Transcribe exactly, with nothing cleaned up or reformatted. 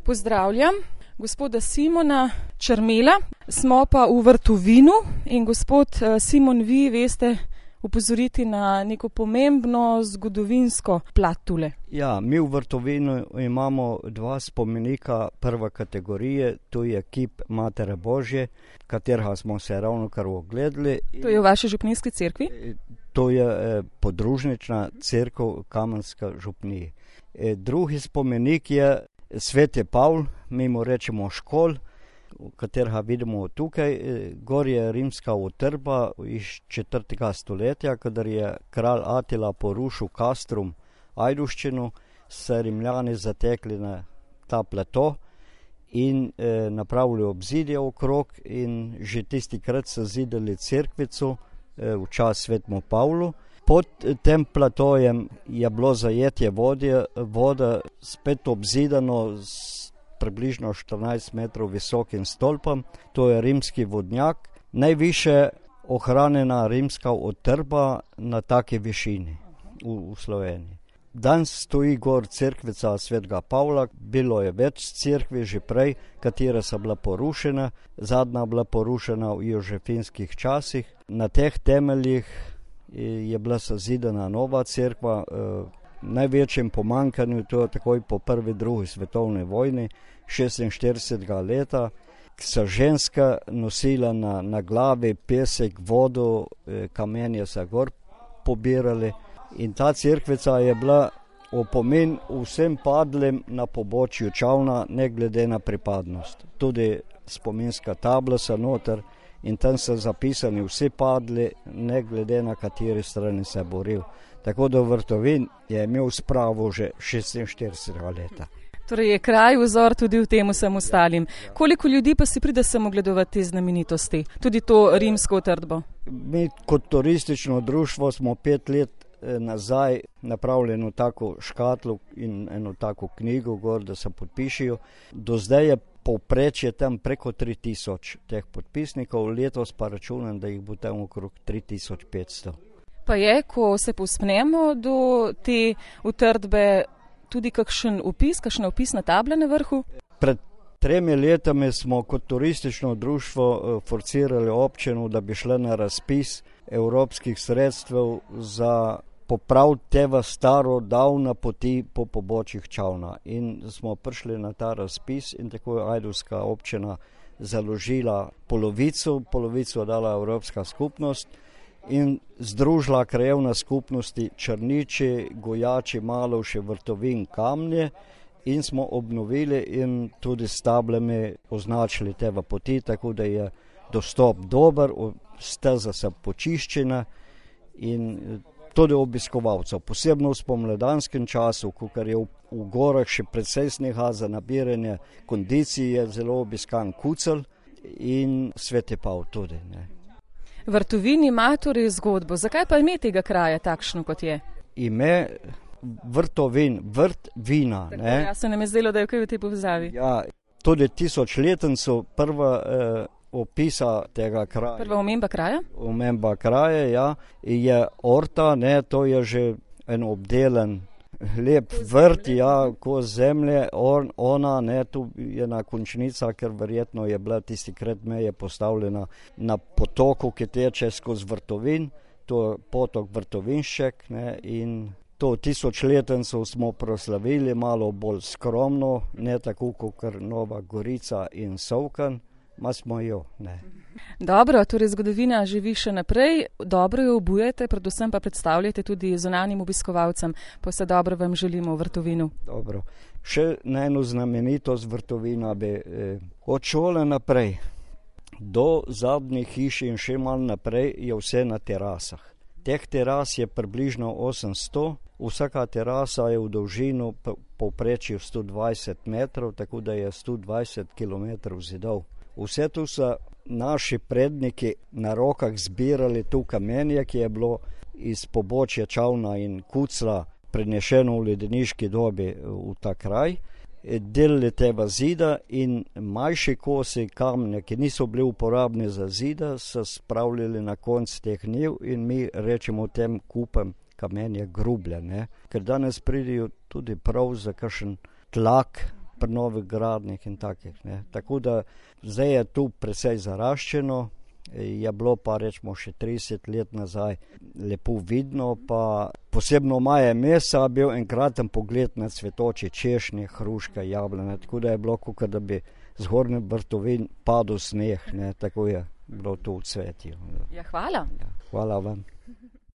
Pozdravljam gospoda Simona Čermela, smo pa v Vrtovinu in gospod Simon, vi veste upozoriti na neko pomembno zgodovinsko plat tule. Ja, mi v Vrtovinu imamo dva spomenika prve kategorije, to je kip Matere Božje, katerega smo se ravno kar ogledali. To je v vaši župnijski cerkvi? To je eh, podružnična cerkev Kamenska župnija. Eh, drugi spomenik je Sveti Pavl, mi mu rečemo Škol, katerega vidimo tukaj. Gor je rimska utrdba iz četrtega stoletja, kadar je kralj Atila porušil Castrum Ajduščino, se Rimljani zatekli na ta plato in eh, napravili obzidje okrog in že tistikrat so zidali cerkvico eh, v čas Svetemu Pavlu. Pod tem platojem je bilo zajetje vodje, voda spet obzidano s približno štirinajst metrov visokim stolpom. To je rimski vodnjak, najviše ohranjena rimska utrdba na taki višini v, v Sloveniji. Danes stoji gor cerkvica Svetega Pavla, bilo je več cerkvi že prej, katera so bila porušena, zadnja bila porušena v jožefinskih časih. Na teh temeljih je bila sazidana nova cerkva, v največjem pomanjkanju, to je takoj po prvi, drugi svetovni vojni, šestinštiridesetega leta, so ženska nosila na, na glavi pesek, vodo, kamenje so gor pobirali in ta cerkvica je bila opomin vsem padlim na pobočju čavna, ne glede na pripadnost. Tudi spominska tabla so noter in tam so zapisani vsi padli, ne glede na kateri strani se boril. Tako da Vrtovin je imel spravo že šestinštiridesetega leta. Torej je kraj vzor tudi v tem vsem ostalim. Koliko ljudi pa si pride samo gledovati te znamenitosti, tudi to rimsko utrdbo? Mi kot turistično društvo smo pet let nazaj napravili eno tako škatlo in eno tako knjigo gor, da se podpišijo. Do zdaj je povprečje tam preko tri tisoč teh podpisnikov, letos pa računam, da jih bo tam okrog tri tisoč petsto. Pa je, ko se povzpnemo do te utrdbe, tudi kakšen opis, kakšna opisna tabla na vrhu? Pred tremi letami smo kot turistično društvo forcirali občino, da bi šla na razpis evropskih sredstev za popraviti teva staro davna poti po pobočjih čavna. In smo prišli na ta razpis in tako je ajdovska občina založila polovico, polovico dala Evropska skupnost in združila krajevna skupnosti Črniči, Gojači, Malovše, Vrtovin, Kamnje in smo obnovili in tudi s tablami označili teva poti, tako da je dostop dober, steza se počiščena in tudi obiskovalcev, posebno v spomladanskem času, ko je v, v gorah še precej sneha za nabiranje kondicij, je zelo obiskan Kucelj in Sveti Pavel tudi. Ne. Vrtovin ima torej zgodbo. Zakaj pa ime tega kraja takšno, kot je? Ime Vrtovin, vrt vina. Tako, ne. Ja, se nam je zdelo, da je kaj v tej povezavi. Ja, tudi tisočletnico prva eh, opisa tega kraja. Prva omemba kraja? Omemba kraja, ja. Je orta, ne, to je že en obdelen lep vrt, ja, ko zemlje, on, ona, ne, tu je na končnica, ker verjetno je bila tisti krat meje postavljena na potoku, ki teče skozi Vrtovin, to je potok Vrtovinšček, ne, in to tisočletnico smo proslavili malo bolj skromno, ne tako kot Nova Gorica in Sovkan, ma smo jo, ne. Dobro, torej zgodovina živi še naprej, dobro jo obujete, predvsem pa predstavljate tudi zunanjim obiskovalcem, pa vse dobro vam želimo v Vrtovinu. Dobro. Še na eno znamenitost Vrtovina bi eh, od šole naprej do zadnjih hiš in še malo naprej je vse na terasah. Teh teras je približno osemsto, vsaka terasa je v dolžino povprečju sto dvajset metrov, tako da je sto dvajset kilometrov zidov. Vse tu so naši predniki na rokah zbirali to kamenje, ki je bilo iz pobočja čavna in Kucla prenešeno v ledeniški dobi v ta kraj. Delali tega zida in manjši kosi kamne, ki niso bili uporabni za zida, so spravljali na konc teh njiv in mi rečemo tem kupem kamenje grublje, ne? Ker danes pridijo tudi prav za kakšen tlak pri novih gradnjah in takih. Ne. Tako da zdaj je tu precej zaraščeno, je bilo pa rečemo še trideset let nazaj lepo vidno, pa posebno maje mesa bil enkraten pogled na cvetoče češnje, hruške, jablane, tako da je bilo, kot da bi z Gornjih Vrtovin padel sneh, ne, tako je bilo to v cvetju. Ja, hvala. Ja, hvala vam.